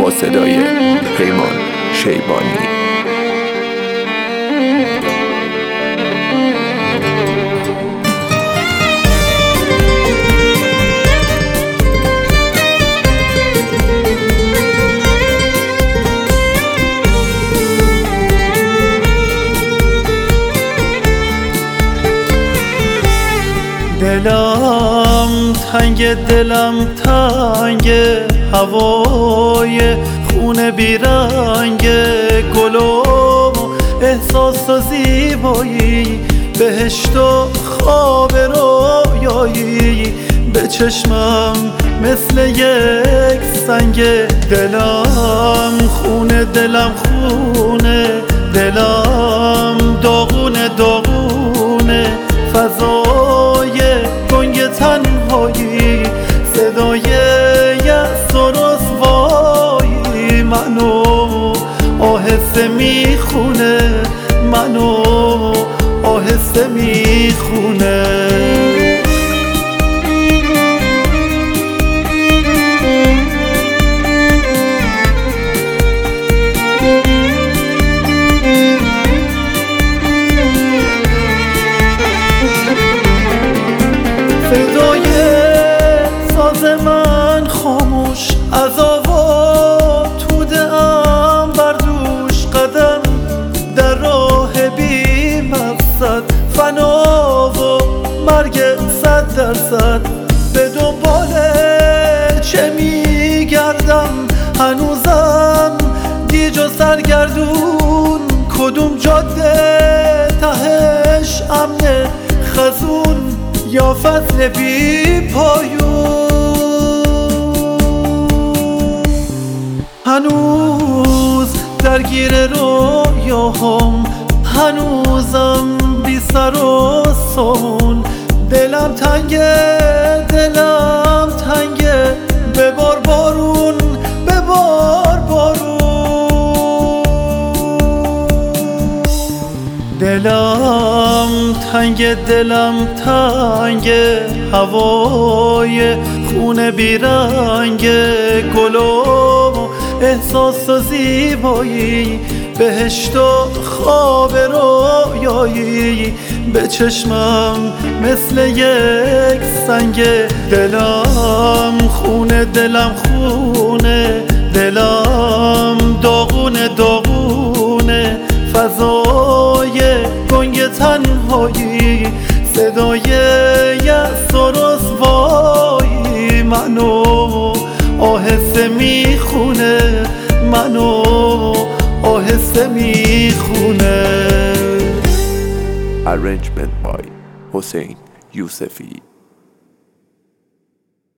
با صدای پیمان شیبانی. دلم تنگ، دلم تنگ، هوای خون بیرنگ، گل و احساس و زیبایی، بهشت و خواب رویایی، به چشمم مثل یک سنگ. دلم خونه، دلم خونه، دلم داغونه داغونه، فضای گنگ تنهایی، صدای یأس و رسوایی، منو آهسته میخونه، منو آهسته میخونه. صدای ساز من خاموش، از آوا توده‌ام بر دوش، قدم در راه بی مقصد، فنا و مرگ 100%. به دنبال چه میگردم هنوزم، گیج و سرگردون، کدوم جاده تهش امن خزون یا فصل بی پایون. هنوز درگیر رویاهام، هنوزم بی سر و سامون، دلم تنگه، دلم تنگه، ببار بارون، ببار بارون. دلم تنگ، دلم تنگ، هوای خون بیرنگ، گل و احساس و زیبایی، بهشت و خواب رویایی، به چشمم مثل یک سنگ. دلم خونه، دلم خونه، دلم داغونه داغونه، فضای گنگ تنهایی، صدای یأس و رسوایی، منو آهسته میخونه، منو آهسته میخونه. Arrangement by حسین یوسفی.